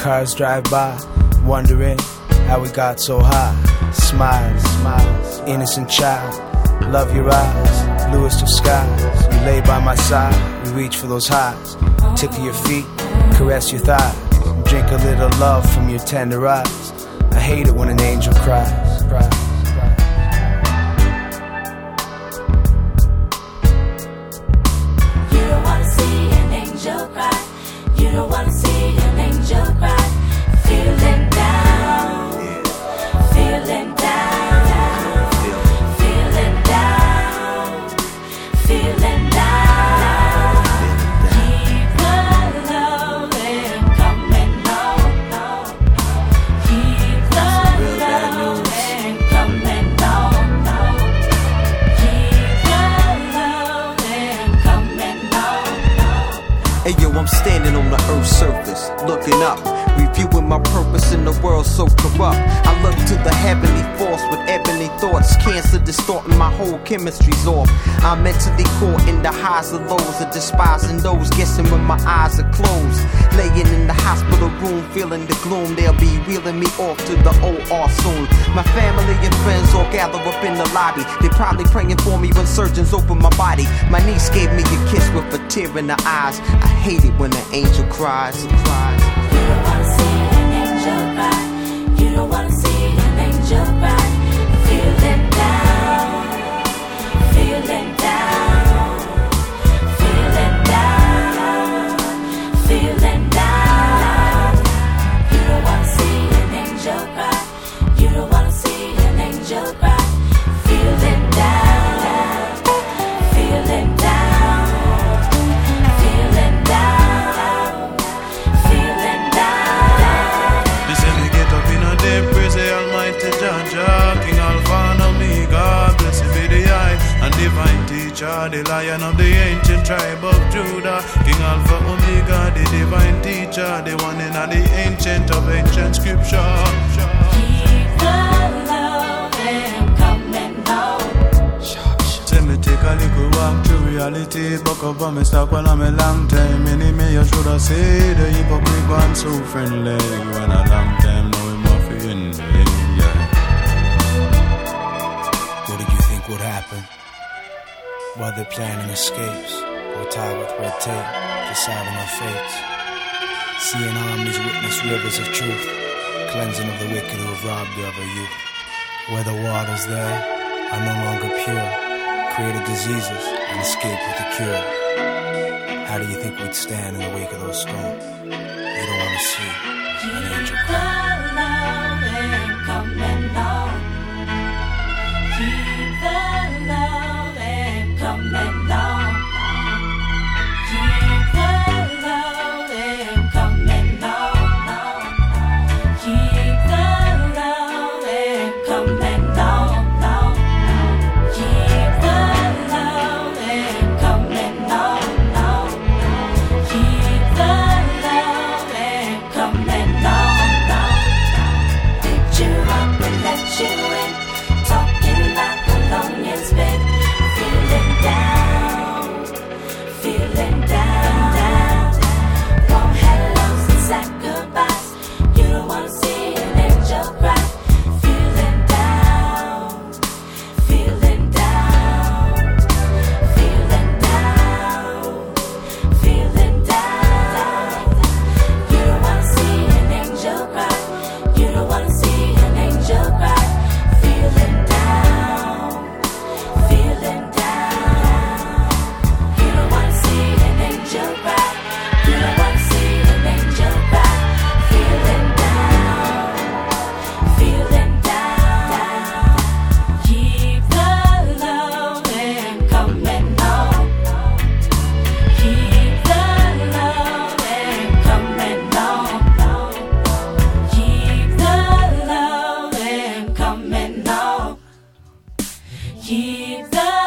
cars drive by, wondering how we got so high. Smiles, smiles, innocent child, love your eyes, bluest of skies. You lay by my side, we reach for those highs. Tickle your feet, caress your thighs, drink a little love from your tender eyes. I hate it when an angel cries, cries. You don't wanna see an angel cry. You don't wanna see an angel cry. Feeling down, feeling down, feeling down, feeling down. Keep the loving coming on. Keep the loving coming on. Keep the loving coming on. Hey yo, I'm standing on the earth's surface, looking up, reviewing my purpose in the world so corrupt. I look to the heavenly force with ebony thoughts, cancer distorting my whole chemistry's off. I'm mentally caught in the highs and lows of despising those, guessing when my eyes are closed. Laying in the hospital room, feeling the gloom, they'll be wheeling me off to the OR soon. My family and friends all gather up in the lobby, they probably praying for me when surgeons open my body. My niece gave me a kiss with a tear in her eyes. I hate it when an angel cries. You don't wanna see an angel cry. You don't wanna see an angel cry. Feeling down, feeling down, feeling down, feeling down. You don't wanna see an angel cry. You don't wanna see an angel cry. Feeling down, feeling down, feeling down, feeling down. Me say me get up in a day, praise the Almighty Jah, King Alpha and Omega, blessed be the eye and divine teacher, the Lion of the ancient tribe of Judah. King Alpha Omega, the divine teacher, the one in the ancient of ancient scripture. Keep the loving coming on. Say me take a little walk through reality, buck up on me stock when I'm a long time. Many me you should have said the hypocrite one so friendly. When a long time now him off in yeah. What did you think would happen? While they're planning escapes, we're tied with red tape, deciding our fates. Seeing armies witness rivers of truth, cleansing of the wicked who have robbed you of our youth. Where the waters there are no longer pure, created diseases and escaped with a cure. How do you think we'd stand in the wake of those storms? You don't want to see an angel Keep cry. the loving coming on. Keep the loving coming on. Keep the loving coming on. Keep the loving coming on. Keep the loving coming on. Keep the loving coming on. Picked you up and let you in, talking about how long it's been. Feeling down, feeling down. Warm hellos and sad goodbyes. You don't wanna see an angel cry. Feeling down, feeling down, feeling down, feeling down. You don't wanna see an angel cry. You don't wanna see an angel cry. Feeling down, feeling down. You don't wanna see an angel cry. You don't wanna see an angel cry. Feeling down, feeling down. Keep the loving coming on. Keep the loving coming on. Keep the loving coming on. Keep the